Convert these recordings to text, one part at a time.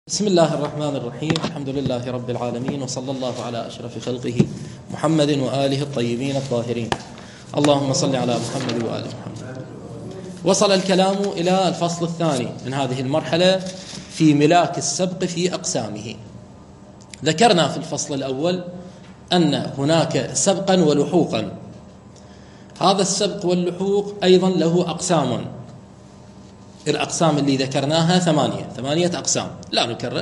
بسم الله الرحمن الرحيم. الحمد لله رب العالمين، وصلى الله على أشرف خلقه محمد وآله الطيبين الطاهرين. اللهم صل على محمد وآل محمد. وصل الكلام إلى الفصل الثاني من هذه المرحلة في ملاك السبق في أقسامه. ذكرنا في الفصل الأول أن هناك سبقا ولحوقا. هذا السبق واللحوق أيضا له أقسام. الأقسام اللي ذكرناها ثمانية أقسام، لا نكرر.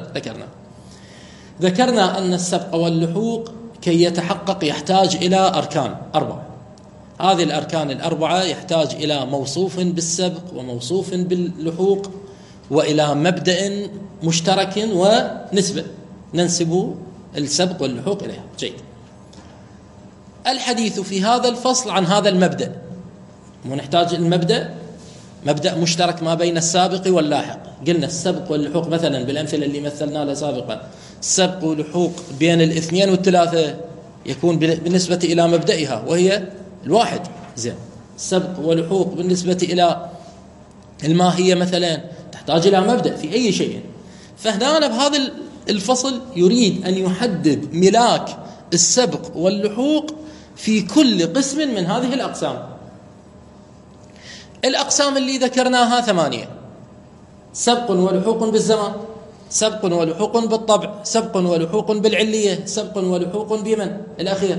ذكرنا أن السبق واللحوق كي يتحقق يحتاج إلى أركان 4. هذه الأركان 4 يحتاج إلى موصوف بالسبق وموصوف باللحوق وإلى مبدأ مشترك ونسبة ننسب السبق واللحوق إليها. جيد. الحديث في هذا الفصل عن هذا المبدأ، ونحتاج المبدأ مبدأ مشترك ما بين السابق واللاحق. قلنا السبق واللحوق مثلا بالأمثلة اللي مثلنا لها سابقا، السبق واللحوق بين الاثنين والثلاثة يكون بالنسبة إلى مبدئها وهي الواحد. زين. السبق واللحوق بالنسبة إلى الماهية مثلا تحتاج إلى مبدأ في أي شيء. فهنا بهذا الفصل يريد أن يحدد ملاك السبق واللحوق في كل قسم من هذه الأقسام. الأقسام اللي ذكرناها 8: سبق ولحوق بالزمان، سبق ولحوق بالطبع، سبق ولحوق بالعلية، سبق ولحوق بمن الأخير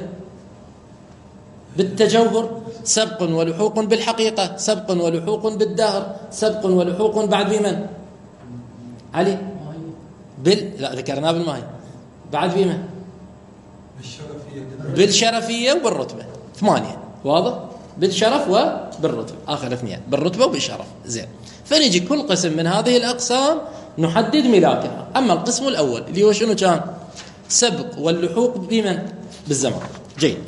بالتجوهر، سبق ولحوق بالحقيقة، سبق ولحوق بالدهر، سبق ولحوق بعد بمن علي لا ذكرناه بالماهي، بعد بمن بالشرفية وبالرتبة. 8. واضح؟ بالشرف وبالرتبة. آخر 2 بالرتبة وبالشرف. زين. فنجي كل قسم من هذه الأقسام نحدد ملاكها. أما القسم الأول اللي هو شنو كان؟ سبق واللحوق بمن؟ بالزمان. جيد.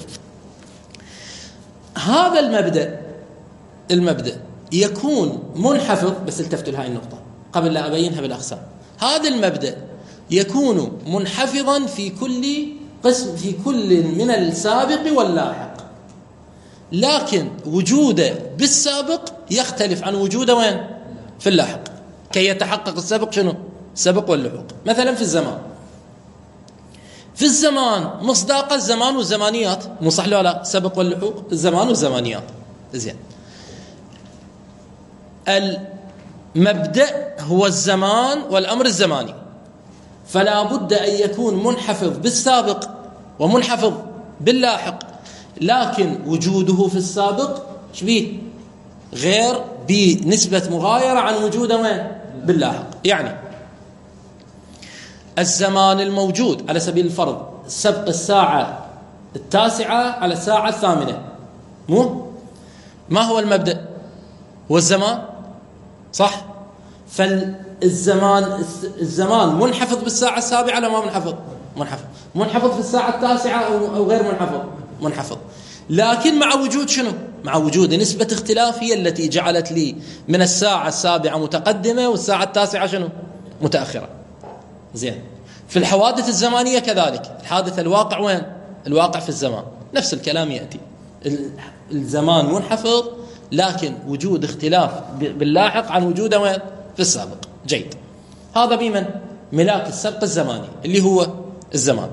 هذا المبدأ يكون منحفظ، بس التفتوا لهاي النقطة قبل لا أبينها بالأقسام. هذا المبدأ يكون منحفظا في كل قسم، في كل من السابق واللاحق، لكن وجوده بالسابق يختلف عن وجوده وين؟ في اللاحق، كي يتحقق السبق شنو؟ السبق واللحوق. مثلا في الزمان مصداق الزمان والزمانيات، مو صح له لا؟ سبق واللحوق الزمان والزمانيات. زين. المبدأ هو الزمان والأمر الزماني، فلا بد أن يكون منحفظ بالسابق ومنحفظ باللاحق، لكن وجوده في السابق شبيه غير بنسبة مغايرة عن وجوده وين؟ باللاحق. يعني الزمان الموجود على سبيل الفرض سبق الساعة 9 على الساعة 8، ما هو المبدأ؟ هو الزمان، صح؟ الزمان منحفظ بالساعة 7 ولا ما منحفظ؟ منحفظ في الساعة 9 أو غير منحفظ. لكن مع وجود شنو؟ مع وجود نسبة اختلاف هي التي جعلت لي من الساعة 7 متقدمة والساعة 9 شنو؟ متأخرة. زين. في الحوادث الزمانية كذلك، الحادث الواقع وين؟ الواقع في الزمان، نفس الكلام يأتي. الزمان منحفظ لكن وجود اختلاف باللاحق عن وجوده وين؟ في السابق. جيد. هذا بمن؟ ملاك السبق الزماني اللي هو الزمان.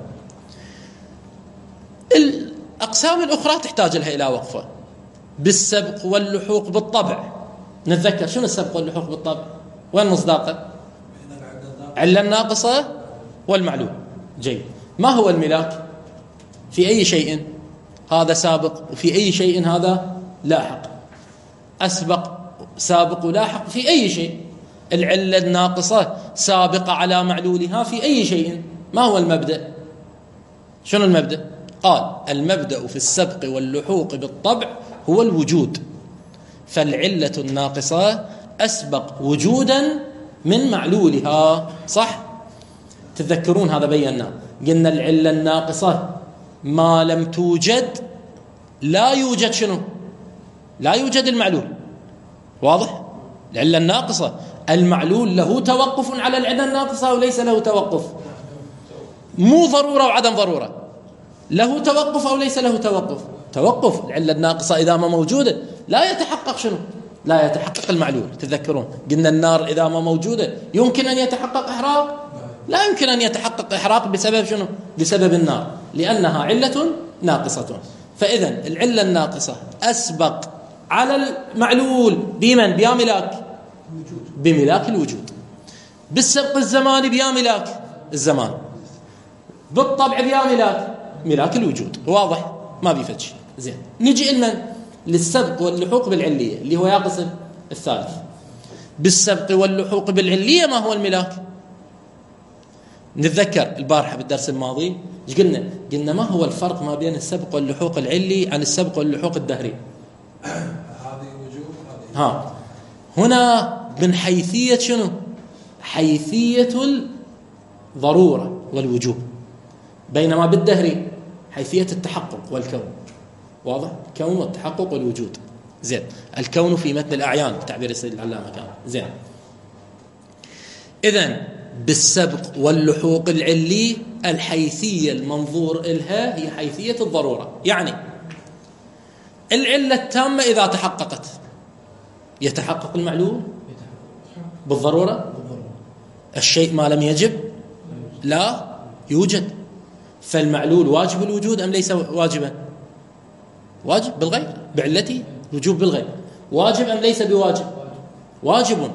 الأقسام الأخرى تحتاج لها إلى وقفة. بالسبق واللحوق بالطبع، نتذكر شنو السبق واللحوق بالطبع؟ وين مصداقه؟ علة الناقصة والمعلوم. جيد. ما هو الملاك؟ في أي شيء هذا سابق وفي أي شيء هذا لاحق. أسبق سابق ولاحق في أي شيء. العلة الناقصة سابقة على معلولها في أي شيء. ما هو المبدأ؟ شنو المبدأ؟ قال المبدأ في السبق واللحوق بالطبع هو الوجود، فالعلة الناقصة أسبق وجودا من معلولها. صح؟ تذكرون هذا بينا، قلنا العلة الناقصة ما لم توجد لا يوجد شنو؟ لا يوجد المعلول. واضح؟ العلة الناقصة، المعلول له توقف على العلة الناقصة وليس له توقف، مو ضرورة وعدم ضرورة، له توقف أو ليس له توقف. العلة الناقصة إذا ما موجودة لا يتحقق شنو؟ لا يتحقق المعلول. تذكرون قلنا النار إذا ما موجودة يمكن أن يتحقق إحراق؟ لا يمكن أن يتحقق إحراق بسبب شنو؟ بسبب النار، لأنها علة ناقصة. فإذا العلة الناقصة أسبق على المعلول بمن؟ بيا ملاك، بملاك الوجود. بالسبق الزماني بيا ملاك الزمان، بالطبع بيا ملاك الوجود. واضح؟ ما بيفتش. زين، نجي لمن؟ للسبق واللحوق بالعلية اللي هو يا قسم الثالث. بالسبق واللحوق بالعلية ما هو الملاك؟ نتذكر البارحة بالدرس الماضي ايش قلنا؟ قلنا ما هو الفرق ما بين السبق واللحوق العلي عن السبق واللحوق الدهري؟ هذه وجوب هنا من حيثية شنو؟ حيثية الضرورة والوجوب، بينما بالدهري حيثية التحقق والكون. واضح؟ الكون والتحقق والوجود. زين، الكون في متن الأعيان بتعبير السيد العلامة كان. زين، إذن بالسبق واللحوق العلي الحيثية المنظور إلها هي حيثية الضرورة. يعني العلة التامة إذا تحققت يتحقق المعلول بالضرورة. الشيء ما لم يجب لا يوجد. فالمعلول واجب الوجود أم ليس واجبا؟ واجب بالغير، بعلته وجوب بالغير. واجب أم ليس بواجب؟ واجب.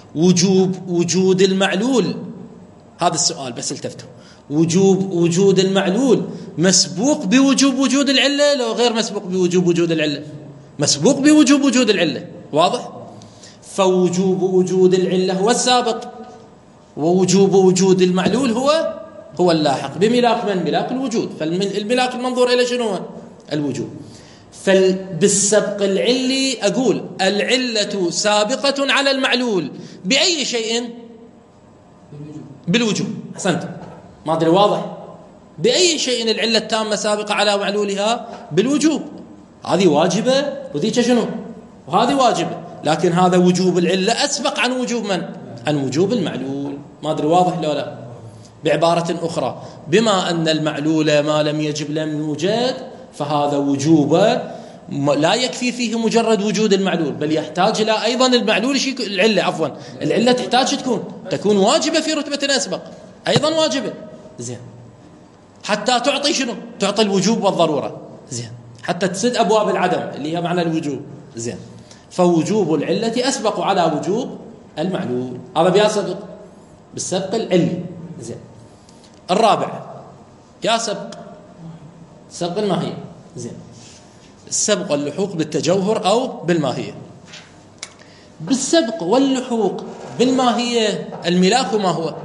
وجود المعلول، هذا السؤال بس التفتوا، وجود المعلول مسبوق بوجوب وجود العلة لو غير مسبوق بوجوب وجود العلة؟ مسبوق بوجوب وجود العلة. واضح؟ فوجوب وجود العلة هو السابق، ووجوب وجود المعلول هو اللاحق بملاك من؟ ملاك الوجود. فالملاك المنظور إلى شنو؟ الوجود. فبالسبق العلي أقول العلة سابقة على المعلول بأي شيء؟ بالوجوب. أحسنت، ما أدري واضح؟ بأي شيء العلة التامة سابقة على معلولها؟ بالوجوب. هذه واجبة وذيك شنو؟ وهذه واجبة، لكن هذا وجوب العلة أسبق عن وجوب من؟ عن وجوب المعلول. ما أدري واضح لو لا؟ بعبارة أخرى، بما أن المعلول ما لم يجب لم يوجد، فهذا وجوبه لا يكفي فيه مجرد وجود المعلول، بل يحتاج إلى أيضا المعلول العلة تحتاج تكون واجبة في رتبة أسبق، أيضا واجبة. زين، حتى تعطي شنو؟ تعطي الوجوب والضرورة. زين، حتى تسد أبواب العدم اللي هي معنى الوجوب. زين، فوجوب العلة أسبق على وجوب المعلول، هذا بيسبق بالسبق العلي. زين، الرابع يسبق سبق الماهية. زين، السبق واللحوق بالتجوهر أو بالماهية. بالسبق واللحوق بالماهية الملاك ما هو؟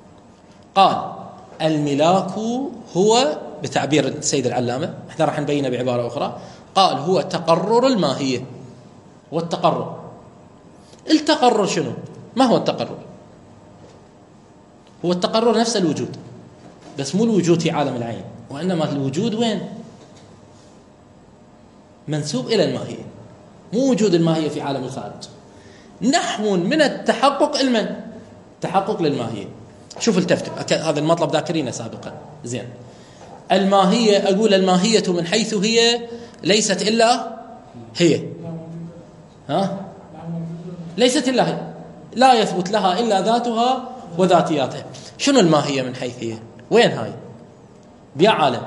قال الملاك هو بتعبير السيد العلامة، احنا راح نبينه بعبارة أخرى، قال هو تقرر الماهية. التقرر شنو؟ ما هو التقرر؟ هو التقرر نفس الوجود، بس مو الوجود في عالم العين، وإنما الوجود وين؟ منسوب إلى الماهية، مو وجود الماهية في عالم الخارج. نحو من التحقق تحقق للماهية. شوف التفتت، هذا المطلب ذاكرينه سابقا. زين، الماهية، أقول الماهية من حيث هي ليست إلا هي، ليست إلا هي، لا يثبت لها إلا ذاتها وذاتياتها. شنو الماهية من حيث هي؟ وين هاي؟ بيا عالم،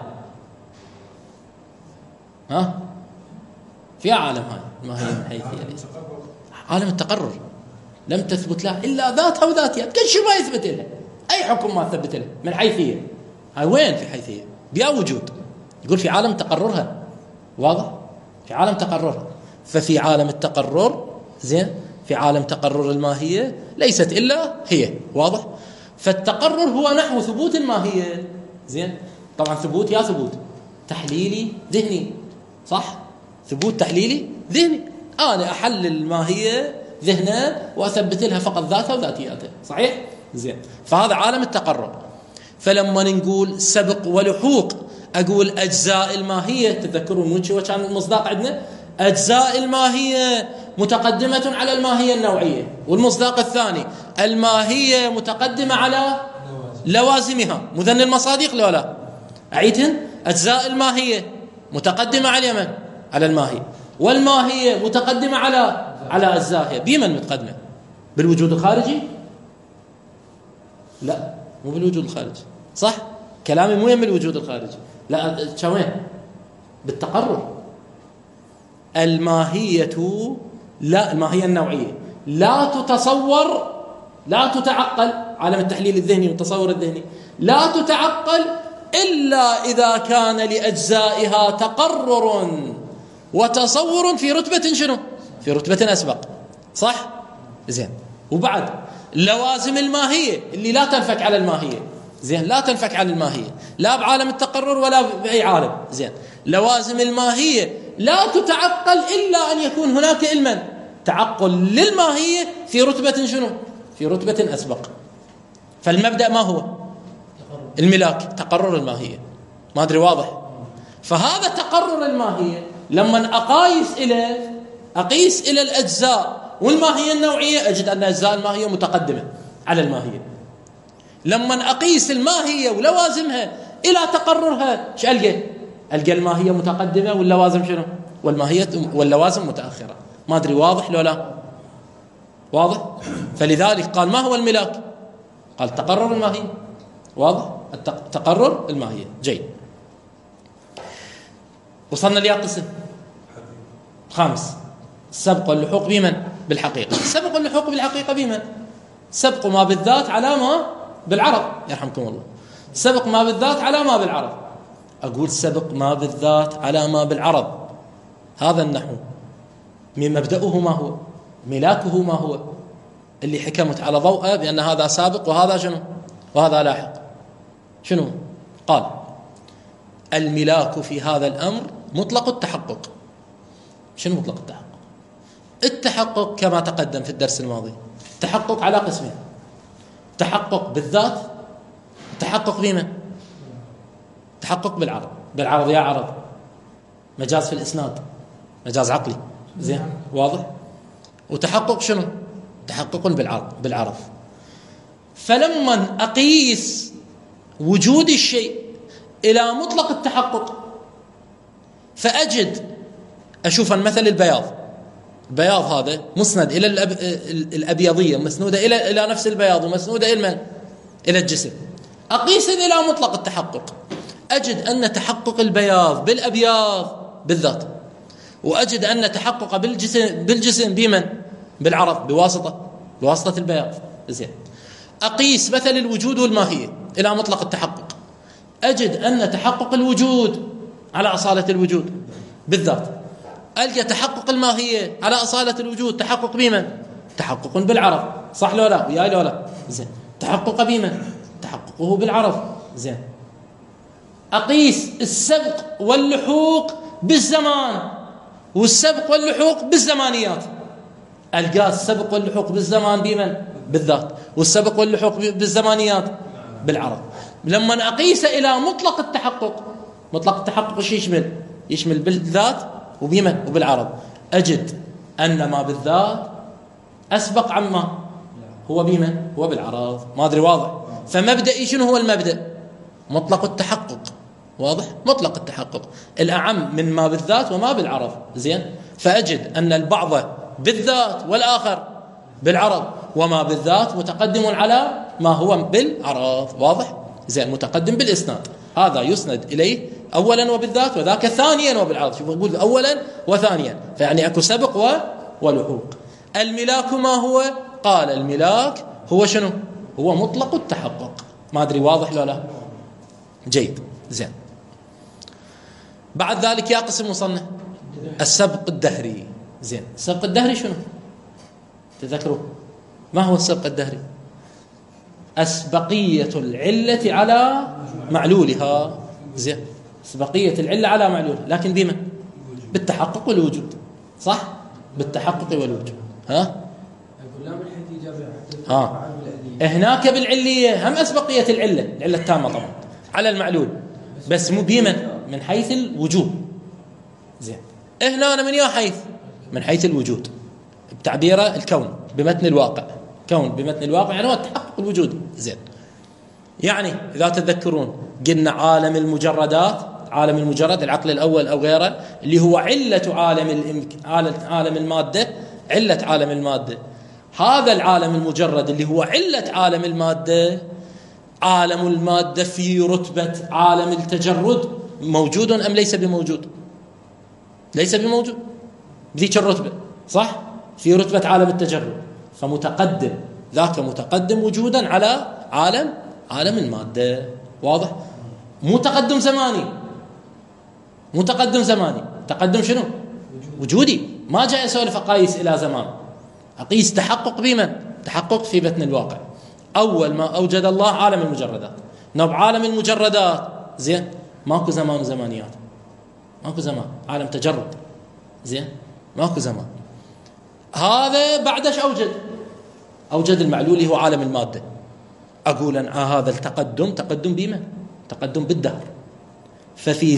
في عالم هاي الماهية من حيث هي ليست عالم التقرر، لم تثبت لها إلا ذاتها وذاتيات، كل شيء ما يثبت لها، أي حكم ما ثبت لها من حيثية. هاي وين في حيثية؟ بيا وجود، يقول في عالم تقررها. واضح؟ في عالم تقررها. ففي عالم التقرر، زين، في عالم تقرر الماهية ليست إلا هي. واضح؟ فالتقرر هو نحو ثبوت الماهية. زين، طبعا ثبوت يا ثبوت تحليلي ذهني، صح؟ ثبوت تحليلي ذهني، أنا أحلل الماهية ذهنا وأثبت لها فقط ذاتها وذاتياتها، صحيح؟ زين، فهذا عالم التقرر. فلما نقول سبق ولحوق، أقول أجزاء الماهية، تذكرون وش كان المصداق عندنا؟ أجزاء الماهية متقدمة على الماهية النوعية، والمصداق الثاني الماهية متقدمة على لوازمها، مذن المصادق لو لا أعيدهن. أجزاء الماهية متقدمة على اليمن على الماهية، والماهية متقدمة على أجزائها. بمن متقدمة؟ بالوجود الخارجي؟ لا، مو بالوجود الخارجي. صح؟ كلامي مو يم الوجود الخارجي، لا شوين بالتقرر. الماهية لا، الماهية النوعية لا تتصور، لا تتعقل، عالم التحليل الذهني والتصور الذهني لا تتعقل إلا إذا كان لأجزائها تقرر وتصور في رتبة شنو؟ في رتبة أسبق. صح؟ زين. وبعد لوازم الماهية اللي لا تنفك على الماهية، زين، لا تنفك على الماهية لا بعالم التقرر ولا بأي عالم. زين. لوازم الماهية لا تتعقل إلا أن يكون هناك علما تعقل للماهية في رتبة شنو؟ في رتبة أسبق. فالمبدأ ما هو؟ الملاك، تقرر الماهية. ما أدري واضح؟ فهذا تقرر الماهية لما أقيس إلى الأجزاء والماهية النوعية أجد أن أجزاء الماهية متقدمة على الماهية. لما أقيس الماهية ولوازمها إلى تقررها شو ألقى الماهية متقدمة واللوازم شنو؟ واللوازم متأخرة. ما أدري واضح لو لا؟ واضح؟ فلذلك قال ما هو الملاك؟ قال تقرر الماهية. واضح؟ تقرر الماهية. جيد. وصلنا ليا قسم خامس، السبق واللحوق بمن؟ بالحقيقة. السبق واللحوق بالحقيقة بمن؟ سبق ما بالذات على ما بالعرض، يرحمكم الله. سبق ما بالذات على ما بالعرض. أقول سبق ما بالذات على ما بالعرض، هذا النحو من مبدأه ما هو؟ ملاكه ما هو؟ اللي حكمت على ضوءه بأن هذا سابق وهذا شنو؟ وهذا لاحق. شنو؟ قال الملاك في هذا الأمر مطلق التحقق. شنو مطلق التحقق؟ التحقق كما تقدم في الدرس الماضي تحقق على قسمين: تحقق بالذات، تحقق بمن؟ تحقق بالعرض. بالعرض يا عرض مجاز في الإسناد، مجاز عقلي. زين، واضح؟ وتحقق شنو؟ تحقق بالعرض. فلما أقيس وجود الشيء إلى مطلق التحقق فأجد أشوف مثل البياض هذا مسند إلى الأبيضية، مسنودة إلى نفس البياض، ومسنودة إلى من؟ إلى الجسم. أقيس إلى مطلق التحقق أجد أن تحقق البياض بالأبياض بالذات، وأجد أن تحقق بالجسم بمن؟ بالعرض، بواسطة البياض. زين. أقيس مثل الوجود والماهية إلى مطلق التحقق أجد أن تحقق الوجود على أصالة الوجود بالذات. ألقى تحقق الماهية على أصالة الوجود تحقق بمن؟ تحقق بالعرض. صح لو لا؟ وياي لو لا؟ زين. تحقق بمن؟ تحققه بالعرض. زين. أقيس السبق واللحوق بالزمان والسبق واللحوق بالزمانيات. ألقى السبق واللحوق بالزمان بمن؟ بالذات. والسبق واللحوق بالزمانيات بالعرض. لما أقيس إلى مطلق التحقق ايش يشمل؟ يشمل بالذات وبمن؟ وبالعرض. أجد أن ما بالذات أسبق عما هو بمن؟ هو بالعرض. ما أدري واضح؟ فمبدئي شنو هو المبدأ؟ مطلق التحقق. واضح؟ مطلق التحقق الأعم من ما بالذات وما بالعرض. زين. فأجد أن البعض بالذات والآخر بالعرض، وما بالذات متقدم على ما هو بالعرض. واضح؟ زين. متقدم بالإسناد، هذا يسند إليه أولا وبالذات، وذاك ثانيا وبالعرض. شوف أقول أولا وثانيا، فيعني أكو سبق ولحوق. الملاك ما هو؟ قال الملاك هو شنو؟ هو مطلق التحقق. ما أدري واضح لو لا؟ جيد. زين. بعد ذلك يا قسم مصنف السبق الدهري. زين. السبق الدهري شنو؟ تذكروا ما هو السبق الدهري؟ أسبقية العلة على معلولها. زين. أسبقية العلة على معلولها، لكن بما؟ بالتحقق والوجود. صح؟ بالتحقق والوجود. هناك بالعلية هم أسبقية العلة التامة طبعا على المعلول، بس مو بمن؟ من حيث الوجود. زين. هنا أنا من يا حيث؟ من حيث الوجود، بتعبيره الكون بمتن الواقع. كون بمتن الواقع يعني هو تحقق الوجود. زين. يعني إذا تذكرون قلنا عالم المجرد العقل الأول أو غيره اللي هو علة عالم المادة، علة عالم المادة. هذا العالم المجرد اللي هو علة عالم المادة عالم المادة في رتبة عالم التجرد موجود أم ليس بموجود؟ ليس بموجود بذيك الرتبة، صح؟ في رتبة عالم التجرد، فمتقدم، ذاك متقدم وجودا على عالم المادة. واضح؟ متقدم زماني، متقدم زماني، تقدم شنو؟ وجودي. ما جاي أسولف أقايس إلى زمان، أقيس تحقق بمن؟ تحقق في بطن الواقع. أول ما أوجد الله عالم المجردات، عالم المجردات زين، ماكو زمان وزمانيات، ماكو زمان، عالم تجرد زين، ماكو زمان. هذا بعدش أوجد المعلول هو عالم المادة. أقول أن هذا التقدم تقدم بما؟ تقدم بالدهر. ففي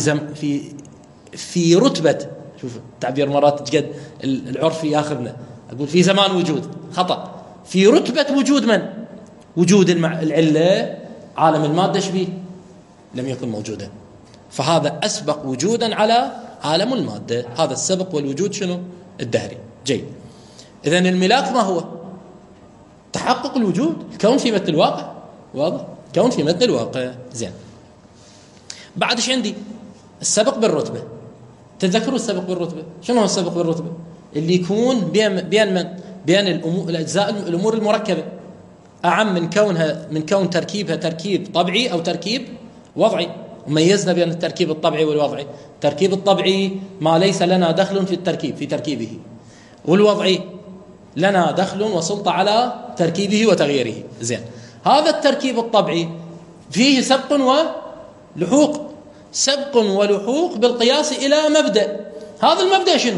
في رتبة، شوف تعبير مرات قد العرفي ياخذنا، أقول في زمان وجود، خطأ. في رتبة وجود من؟ وجود العلة، عالم المادة شبيه لم يكن موجودا، فهذا أسبق وجودا على عالم المادة. هذا السبق والوجود شنو؟ الدهري. جيد. إذن الملاك ما هو؟ تحقق الوجود، الكون في متن الواقع. واضح؟ كون في متن الواقع. زين. بعد ايش عندي؟ السبق بالرتبة. تذكروا السبق بالرتبة؟ شنو هو السبق بالرتبة؟ اللي يكون بين من؟ بين الأجزاء الأمور المركبة، أعم من كون تركيبها تركيب طبيعي أو تركيب وضعي. وميزنا بين التركيب الطبيعي والوضعي. التركيب الطبيعي ما ليس لنا دخل في التركيب، في تركيبه، والوضعي لنا دخل وسلطة على تركيبه وتغييره. زين. هذا التركيب الطبيعي فيه سبق ولحوق، سبق ولحوق بالقياس إلى مبدأ. هذا المبدأ شنو؟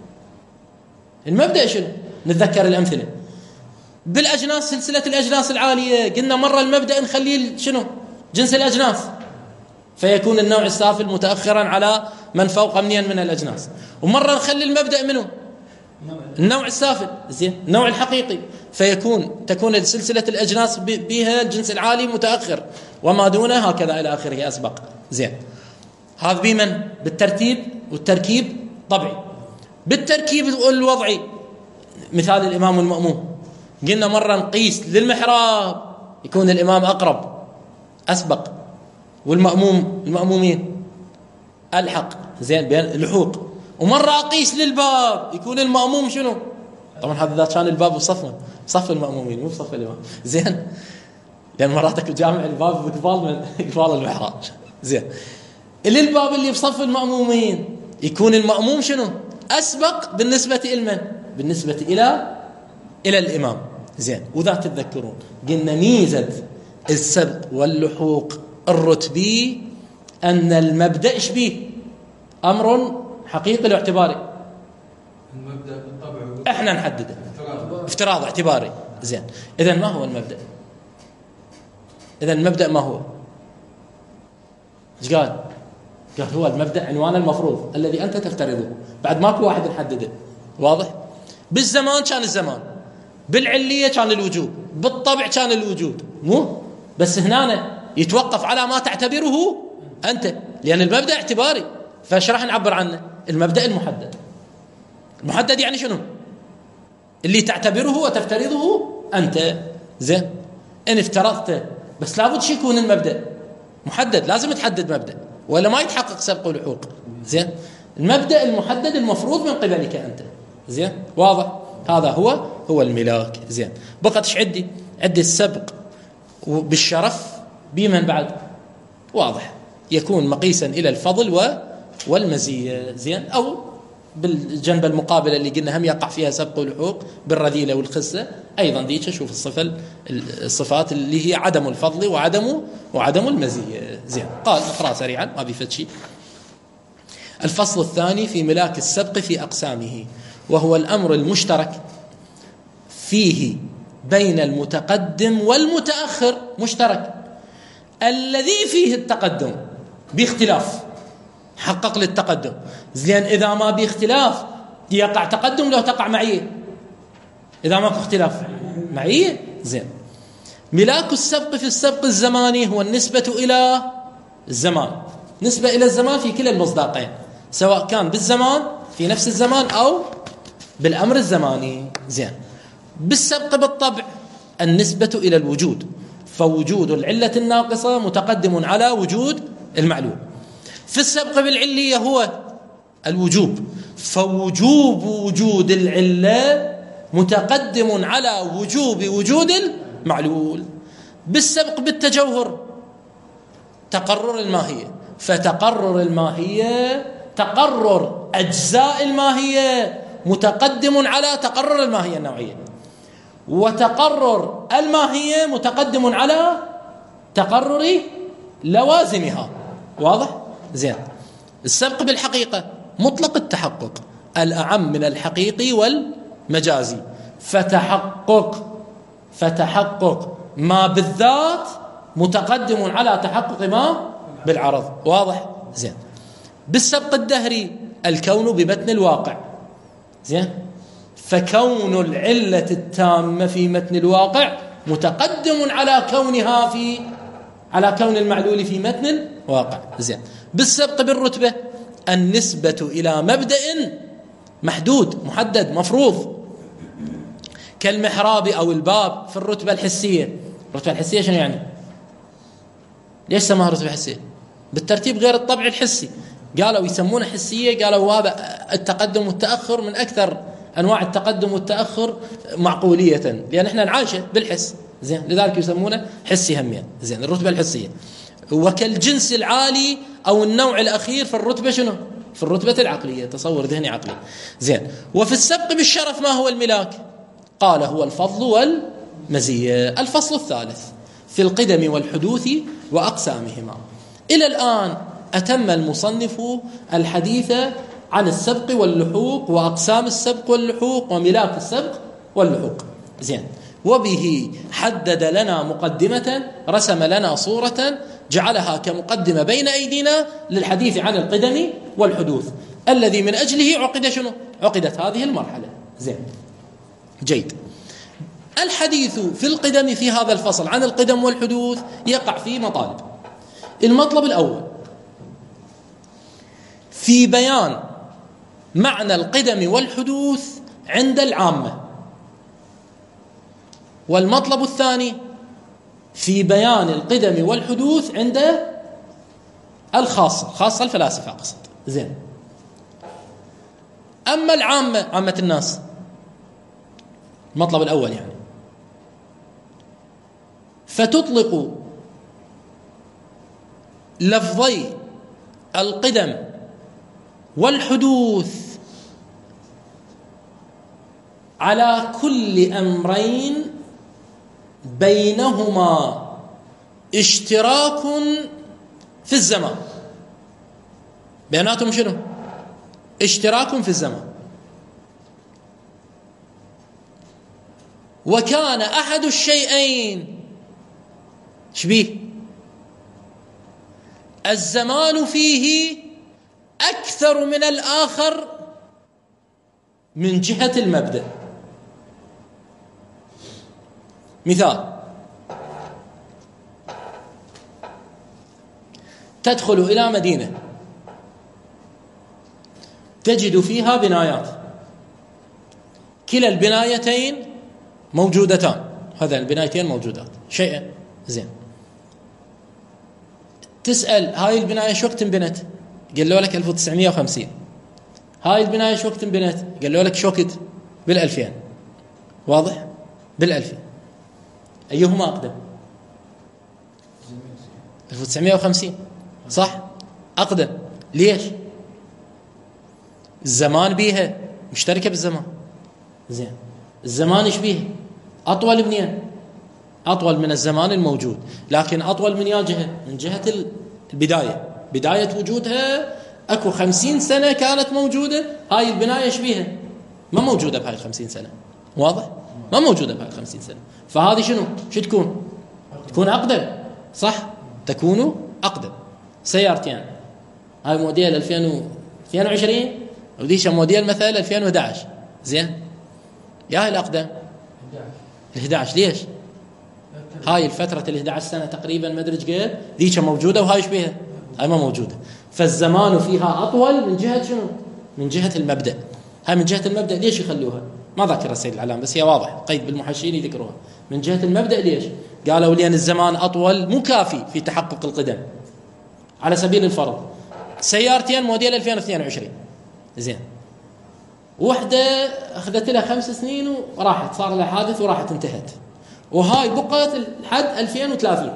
المبدأ شنو؟ نتذكر الأمثلة بالأجناس، سلسلة الأجناس العالية. قلنا مرة المبدأ نخليه شنو؟ جنس الأجناس، فيكون النوع السافل متأخرا على من فوق منين من الأجناس. ومرة نخلي المبدأ منه؟ النوع السافل، زين، النوع الحقيقي، تكون سلسلة الأجناس بها الجنس العالي متأخر، وما دونه هكذا إلى آخره أسبق. زين. هذا بمن؟ بالترتيب والتركيب طبعي. بالتركيب الوضعي مثال الإمام والمأموم. قلنا مرة نقيس للمحراب يكون الإمام أقرب أسبق، والمأمومين ألحق، زين، بين اللحوق. ومرة أقيس للباب يكون المأموم شنو؟ طبعا هذا كان الباب بصف المأمومين مو بصف الإمام. زين، لأن مراتك جامع الباب بقبال المحراب. زين. الباب اللي بصف المأمومين يكون المأموم شنو؟ أسبق بالنسبة إلى بالنسبة إلى الإمام. زين. وذا تتذكرون قلنا ميزة السبق واللحوق الرتبي أن المبدأ شبيه أمر حقيقي واعتباري. المبدأ بالطبع احنا نحدده افتراض اعتباري. زين. إذن ما هو المبدأ؟ إذن المبدأ ما هو؟ ايش قال هو المبدأ عنوان المفروض الذي أنت تفترضه، بعد ماكو واحد نحدده. واضح؟ بالزمان كان الزمان، بالعلية كان الوجود، بالطبع كان الوجود، مو بس هنا يتوقف على ما تعتبره أنت، لأن المبدأ اعتباري. فايش راح نعبر عنه؟ المبدأ المحدد. المحدد يعني شنو؟ اللي تعتبره وتفترضه أنت. زين. إن افترضته، بس لابد شي يكون المبدأ محدد، لازم تحدد مبدأ ولا ما يتحقق سبق ولحوق. زين. المبدأ المحدد المفروض من قبلك أنت. زين. واضح؟ هذا هو الملاك. زين. بقت ايش عندي السبق بالشرف بمن بعد؟ واضح، يكون مقيسا إلى الفضل والمزية. زين. أو بالجنب المقابلة اللي قلنا هم يقع فيها سبق ولحوق بالرذيلة والخسة أيضا. ديك شوف الصفات اللي هي عدم الفضل وعدم المزية. زين. قال اقرأ سريعا ما بيفت شيء. الفصل الثاني في ملاك السبق في أقسامه، وهو الأمر المشترك فيه بين المتقدم والمتأخر، مشترك الذي فيه التقدم باختلاف حقق للتقدم. زين. إذا ما باختلاف يقع تقدم لو تقع معية، إذا ما في اختلاف معية. زين. ملاك السبق في السبق الزماني هو النسبة إلى الزمان، نسبة إلى الزمان في كلا المصداقين، سواء كان بالزمان في نفس الزمان أو بالأمر الزماني. زين. بالسبق بالطبع النسبة إلى الوجود، فوجود العلة الناقصة متقدم على وجود المعلول. في السبق بالعلية هو الوجوب، فوجوب وجود العلة متقدم على وجود المعلول. بالسبق بالتجوهر تقرر الماهية، فتقرر الماهية تقرر أجزاء الماهية متقدم على تقرر الماهية النوعية، وتقرر الماهية متقدم على تقرر لوازمها. واضح؟ زين. السبق بالحقيقة مطلق التحقق الأعم من الحقيقي والمجازي، فتحقق ما بالذات متقدم على تحقق ما بالعرض. واضح؟ زين. بالسبق الدهري الكون بمتن الواقع. زين. فكون العلة التامة في متن الواقع متقدم على كونها على كون المعلول في متن الواقع. زين. بالسبق بالرتبة النسبة إلى مبدأ محدود محدد مفروض، كالمحراب أو الباب في الرتبة الحسية. الرتبة الحسية شنو يعني؟ ليش سماها رتبة حسية؟ بالترتيب غير الطبع الحسي، قالوا يسمونه حسية، قالوا هذا التقدم والتأخر من أكثر أنواع التقدم والتأخر معقولية، لأن احنا نعايشه بالحس. زين. لذلك يسمونه حسي همين. زين. الرتبة الحسية. وكالجنس العالي أو النوع الأخير في الرتبة شنو؟ في الرتبة العقلية، تصور ذهني عقلي. زين. وفي السبق بالشرف ما هو الملاك؟ قال هو الفضل والمزية. الفصل الثالث في القدم والحدوث وأقسامهما. إلى الآن أتم المصنف الحديث عن السبق واللحوق وأقسام السبق واللحوق وملاك السبق واللحوق. زين. وبه حدد لنا مقدمة، رسم لنا صورة جعلها كمقدمة بين أيدينا للحديث عن القدم والحدوث الذي من أجله عقد شنو؟ عقدت هذه المرحلة. زين. جيد. الحديث في القدم في هذا الفصل عن القدم والحدوث يقع في مطالب. المطلب الأول في بيان معنى القدم والحدوث عند العامة، والمطلب الثاني في بيان القدم والحدوث عند الخاصة، خاصة الفلاسفة أقصد. زين. أما العامة، عامة الناس، المطلب الأول يعني، فتطلق لفظي القدم والحدوث على كل أمرين بينهما اشتراك في الزمان. بيناتهم شنو؟ اشتراك في الزمان. وكان أحد الشيئين شبيه الزمان فيه أكثر من الآخر من جهة المبدأ. مثال: تدخل إلى مدينة تجد فيها بنايات، كلا البنايتين موجودتان، هذا البنايتين موجودات شيئا. زين. تسأل هاي البناية شو وقت انبنت؟ قالوا لك 1950. هاي البناية شو وقت انبنت؟ قالوا لك شو وقت؟ بال2000. واضح؟ بال2000. أيهما أقدم؟ 1950 صح؟ أقدم. ليش؟ الزمان بيها مشتركة بالزمان. زين. الزمان ايش بيه؟ أطول منين؟ أطول من الزمان الموجود، لكن أطول من يا جهة؟ من جهة البداية. بداية وجودها أكو 50 سنة كانت موجودة. هاي البناية ايش بيها؟ ما موجودة بهاي 50 سنة. واضح؟ ما موجودة بهاي 50 سنة. فهذه شنو؟ شو تكون؟ تكون أقدم. صح؟ تكون أقدم. سيارتين، هاي موديل 2020 وديش موديل مثلا 2011. زين. يا هاي الأقدم 11. ليش؟ هاي الفترة 11 سنة تقريبا ما أدري قد ذيك موجودة، وهاي ايش بيها؟ هاي ما موجودة. فالزمان فيها أطول من جهة شنو؟ من جهة المبدأ. هاي من جهة المبدأ. ليش يخلوها؟ ما ذاكر السيد العلام، بس هي واضح، قيد بالمحشين يذكروها. من جهة المبدأ. ليش؟ قالوا لأن الزمان أطول مو كافي في تحقق القدم. على سبيل الفرض سيارتين موديل 2022 زين، وحدة أخذت لها 5 سنين وراحت، صار لها حادث وراحت انتهت، وهاي بقت لحد 2030،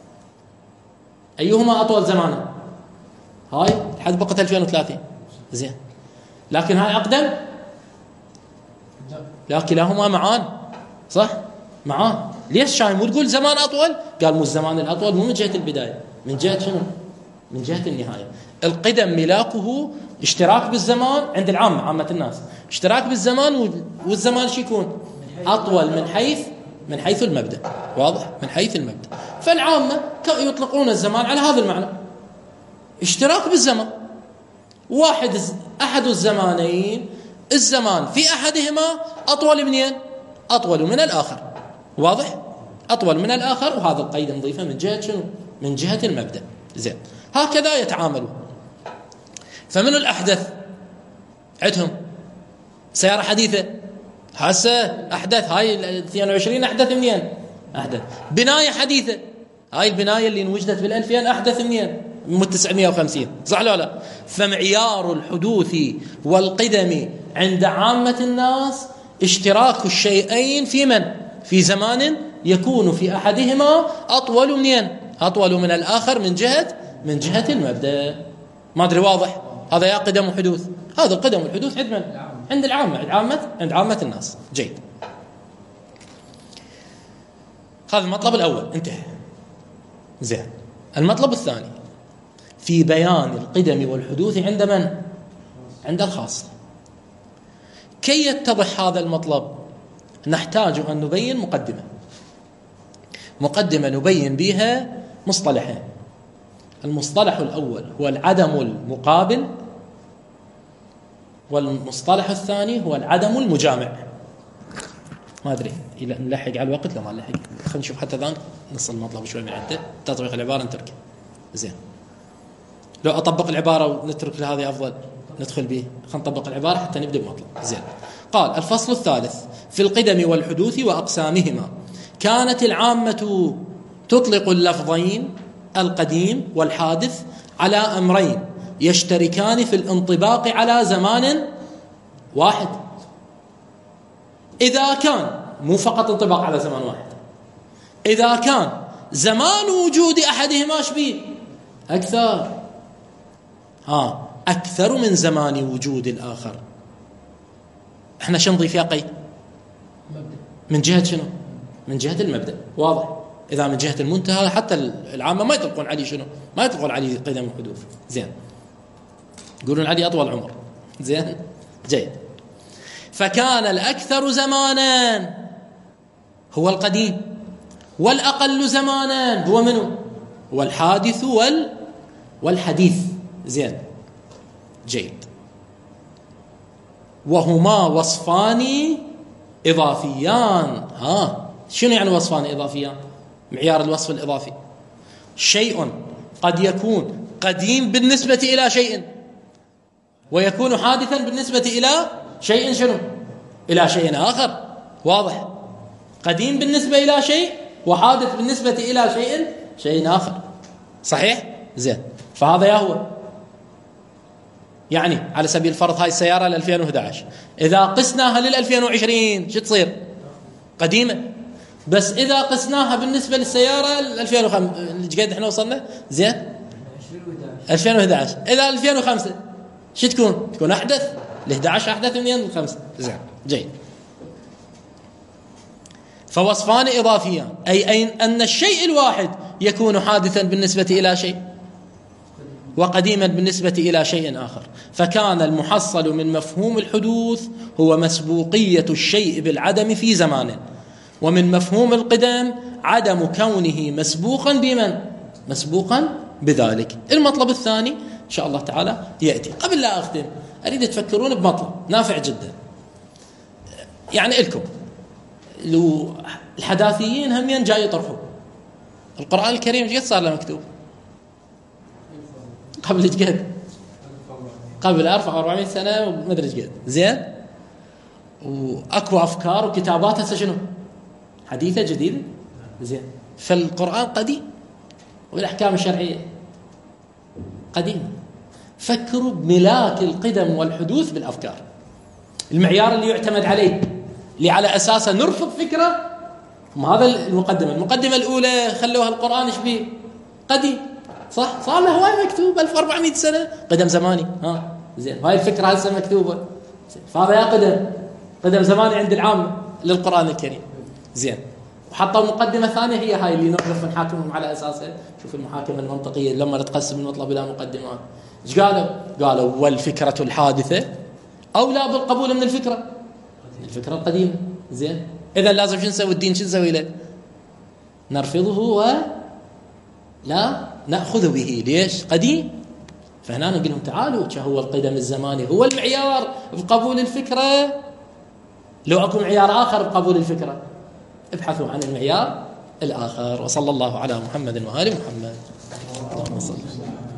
أيهما أطول زمانا؟ هاي لحد بقت 2030 زين، لكن هاي أقدم؟ لا، كلاهما معان، صح؟ معان. ليش شاي مو تقول زمان أطول؟ قال مو الزمان الأطول مو من جهة البداية، من جهة شنو؟ من جهة النهاية. القدم ملاكه اشتراك بالزمان عند العامة، عامة الناس اشتراك بالزمان، والزمان شو يكون؟ أطول من حيث المبدأ، واضح؟ من حيث المبدأ. فالعامة يطلقون الزمان على هذا المعنى، اشتراك بالزمان. أحد الزمانين، الزمان في أحدهما أطول من الآخر، واضح؟ أطول من الآخر، وهذا القيد نضيفه من جهة شنو؟ من جهة المبدأ. زين، هكذا يتعاملوا. فمن الأحدث عندهم سيارة حديثة هسه أحدث، هاي 22 أحدث منين؟ أحدث. بناية حديثة، هاي البناية اللي انوجدت بال2000 أحدث منين؟ من 950، صح ولا لا؟ فمعيار الحدوث والقدم عند عامة الناس اشتراك الشيئين في زمان يكون في أحدهما أطول من الآخر من جهة المبدأ. ما أدري واضح؟ هذا يا قدم وحدوث، هذا القدم والحدوث عند من؟ عند العامة، عند عامة الناس. جيد، هذا المطلب الأول انتهى. زين، المطلب الثاني في بيان القدم والحدوث عند من؟ عند الخاصة. كي يتضح هذا المطلب نحتاج أن نبين مقدمة نبين بها مصطلحين. المصطلح الأول هو العدم المقابل، والمصطلح الثاني هو العدم المجامع. ما أدري إذا نلحق على الوقت، لو ما نلحق خلينا نشوف حتى ذا نص المطلب شوي من عنده، تطبيق العبارة نتركه. زين، لو أطبق العبارة ونترك لهذه أفضل، ندخل به. خلينا نطبق العبارة حتى نبدأ بمطلب. زين، قال الفصل الثالث في القدم والحدوث وأقسامهما. كانت العامة تطلق اللفظين القديم والحادث على أمرين يشتركان في الانطباق على زمان واحد، إذا كان مو فقط انطباق على زمان واحد، إذا كان زمان وجود أحدهما شبيه أكثر من زمان وجود الآخر. احنا شو نضيف يا قيد؟ من جهة شنو؟ من جهة المبدأ، واضح؟ إذا من جهة المنتهى حتى العامة ما يطلقون عليه شنو؟ ما يطلقون عليه قدم وحدوث. زين، يقولون عليه أطول عمر. زين، جيد. فكان الأكثر زمانا هو القديم، والأقل زمانا هو منه؟ هو الحادث والحديث. زين، جيد. وهما وصفان إضافيان. شنو يعني وصفان إضافيان؟ معيار الوصف الإضافي شيء قد يكون قديم بالنسبة إلى شيء، ويكون حادثا بالنسبة إلى شيء شنو؟ إلى شيء آخر، واضح؟ قديم بالنسبة إلى شيء، وحادث بالنسبة إلى شيء آخر، صحيح؟ زين، فهذا يهو. يعني على سبيل الفرض هاي السيارة 2011 إذا قسناها 2020 شو تصير؟ قديمة. بس إذا قسناها بالنسبة للسيارة 2005 قد احنا وصلنا؟ زين، 2011 إذا 2005 شو تكون أحدث. 11 أحدث من 5. زين، جيد. فوصفان إضافيان أي أن الشيء الواحد يكون حادثا بالنسبة إلى شيء، وقديما بالنسبة إلى شيء آخر. فكان المحصل من مفهوم الحدوث هو مسبوقية الشيء بالعدم في زمان، ومن مفهوم القدم عدم كونه مسبوقا بذلك. المطلب الثاني إن شاء الله تعالى يأتي. قبل لا أختم أريد تفكرون بمطلب نافع جدا، يعني لكم لو الحداثيين هم جاي يطرحوا القرآن الكريم قد صار له مكتوب؟ قبل 1400 سنة وما أدري قد. زين، وأكو أفكار وكتابات هسه شنو؟ حديثة جديدة. زين، فالقرآن قديم والأحكام الشرعية قديمة. فكروا بملاك القدم والحدوث بالأفكار. المعيار اللي يعتمد عليه اللي على أساسه نرفض فكرة، هذا المقدمة الأولى خلوها القرآن شبيه قديم، صح؟ صار له هواي مكتوب 1400 سنة، قدم زماني. زين، هاي الفكرة هسه مكتوبة، فهذا يا قدم زماني عند العام للقرآن الكريم. زين، وحطوا مقدمة ثانية هي هاي اللي نقدر نحاكمهم على أساسها. شوف المحاكمة المنطقية لما تقسم المطلب إلى مقدمات، ايش قالوا والفكرة الحادثة أولى بالقبول من الفكرة القديمة. زين، إذا لازم شو نسوي؟ الدين شو نسوي له؟ نرفضه ولا نأخذ به. ليش؟ قديم. فهنا نقول لهم تعالوا، هو القدم الزماني هو المعيار بقبول الفكرة، لو أكو معيار آخر بقبول الفكرة ابحثوا عن المعيار الآخر. وصلى الله على محمد وآل محمد. اللهم صل.